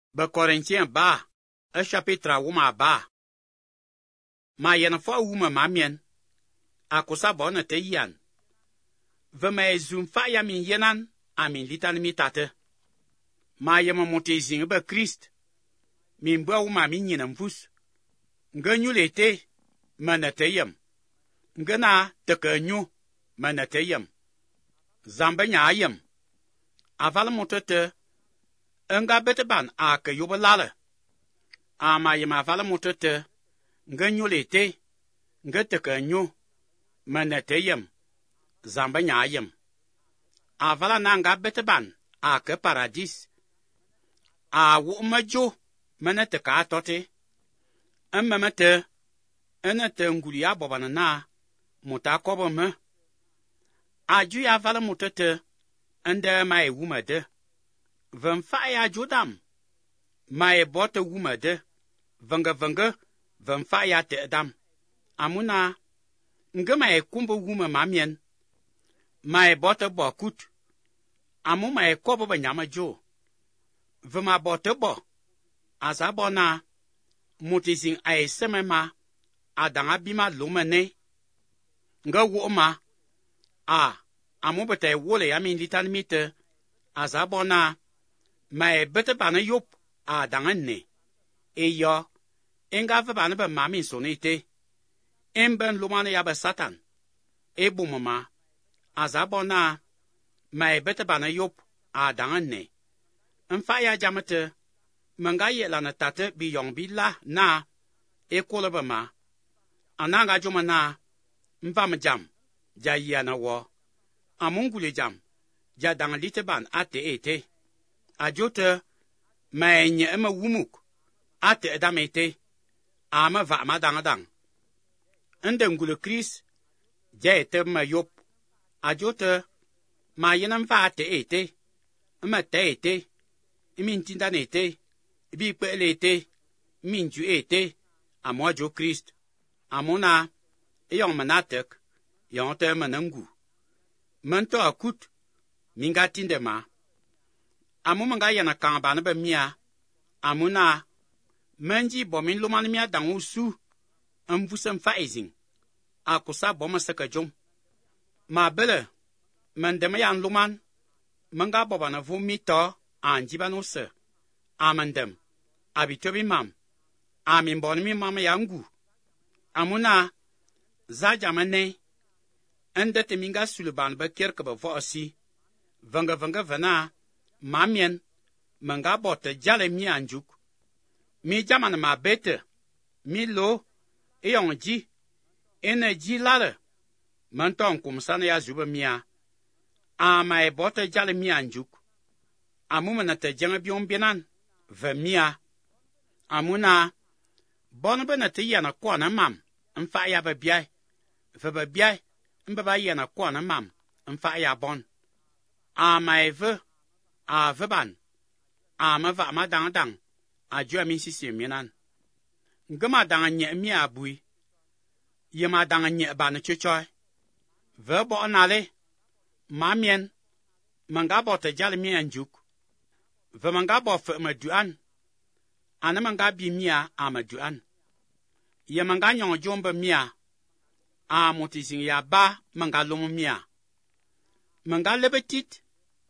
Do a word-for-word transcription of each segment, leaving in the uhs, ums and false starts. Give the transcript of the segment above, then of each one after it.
Be Corinthiens ba, un chapitre wuma ba. Ma yen fo wuma ma mien. Akosa bonne te yan. Ve me zoom fa ya min yenan, amin litan mi tate. Ma yema monte zing be Christ. Min bo wuma min yen mvus. Ngenyu lete, manate yem. Ngena teke nyu, manate yem. Zambe nya yem. Aval motete. Nga bete ban a ke yobe lale. Ama yema aval motete. Ngenyu lete. Nge teke nyu. Manate yem. Zambe nya yem. Avala na nga bete ban a ke paradis. A wu majo. Manate ka atote. Mmemete. Enete nguli ya bobana na. Muta kobo me. Aju ya aval motete. Ende ma e wumade. Vem fa ya jodam. Ma e bote wumade. Venge venge. Vem fa ya te dam. Amuna. Nge ma e kumbo wume ma mien. Ma e bote bo kut. Amu ma e kobo ba nyama jo. Vema bote bo. Aza bo na. Mutizing a e seme ma. Adanga bima lumene. Nge wo ma. A. Amu bete wole ya min litan mite. Aza bo na. Ma e bete bana yop. A danga ne. E yo. Enga ve bana be ma min sonite. Emben lumane ya be satan. E bumama. Aza bo na. Ma e bete bana yop. A danga ne. Nfa ya jamete. Menga ye la na tate bi yong bi la na. E kole be ma. Ananga joma na. Mva me jam. Ja ya na wo. Amungule jam. Ja danga lite ban ate ete. Ajote. Ma enye eme wumuk. Ate edam ete. Ama va ma danga dang. Ende ngule Chris. Ja ete ma yop. Ajote. Ma yenam va ate ete. Eme te ete. Imin tindan ete. Ibi kwele ete. Min ju ete. Amo jo Christ. Amona. Eyong manatek. Yon te menengu. Mento akut. Minga tinde ma. Amu manga yana kambane be mia. Amuna. Menji bomin luman mia dangu su. Mvusem faizing. Akosa boma seka jom. Ma bele. Mendeme yan luman. Manga bobana vu mito. Anjiba no se. Amendem. Abitobi mam. Amin bonmi mama yangu. Amuna. Zajamane. Ende te minga suluban be kerke be voasi. Venge venge vena. Mamien. Menga bote jale mi anjuk. Mi jaman ma bete. Mi lo. Eyong ji. Ene ji lale. Menton kumsane ya zube mia. Ama e bote jale mi anjuk. Amumena te jenge bion binan. Ve mia. Amuna. Bonbe na te yana kwa na mam. Mfa ya be biai. Ve be biai. Mbe ba yana kwa na mam. Mfa ya bon. Ama e ve. A ve ban. Ama va ma dang dang. A jua min sisi minan. Ngema dang nye mi abui. Yema dang nye ban chuchoy. Ve bo nale. Ma mien. Manga bo te jale mi anjuk. Ve manga bo fe ma duan. Ane manga bi mia ama duan. Ye manga nyong jombe mia. A motizing ya ba manga lumu mia. Manga lebetit.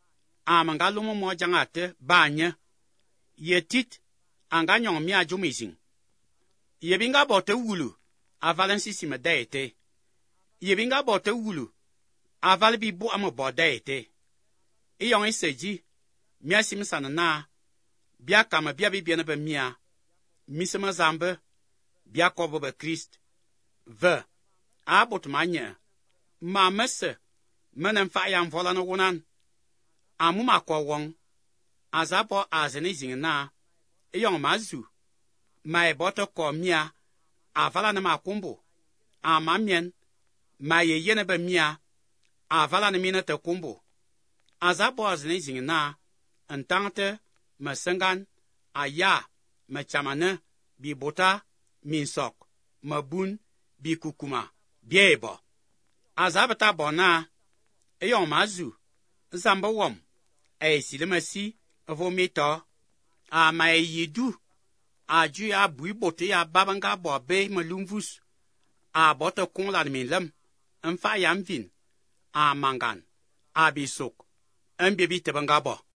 A manga lumu mo jangate ba nye. Ye tit. Anga nyong mia jomizing. Ye binga bote wulu. A valensi si me deete. Ye binga bote wulu. A valbi bu amo bo deete. E yong iseji. Mia simsana na. Bia kama bia bi biene be mia. Misema zambe. Bia kobo be Christ. Ve. Abot manye. Ma mese. Menem fa yam vola no wunan. Amuma kwa wong. Azapo azene zing na. Eyong mazu. Ma ebote ko mia. Avala na makumbo. Amamien. Ma ye yene be mia. Avala na mine te kumbo. Azapo azene zing na. Entante. Me sengan. Aya. Me chamane. Bi bota. Min sok. Me bun. Bi kukuma. Biebo. Azabata bona. Eyong mazu. Zamba wom. E silema si. Vo mito. a ma yi du a ju a bui bote ya babanga bo be malumvus a bote kon la min lem en fa yam vin a mangan a bisok en bebi te banga bo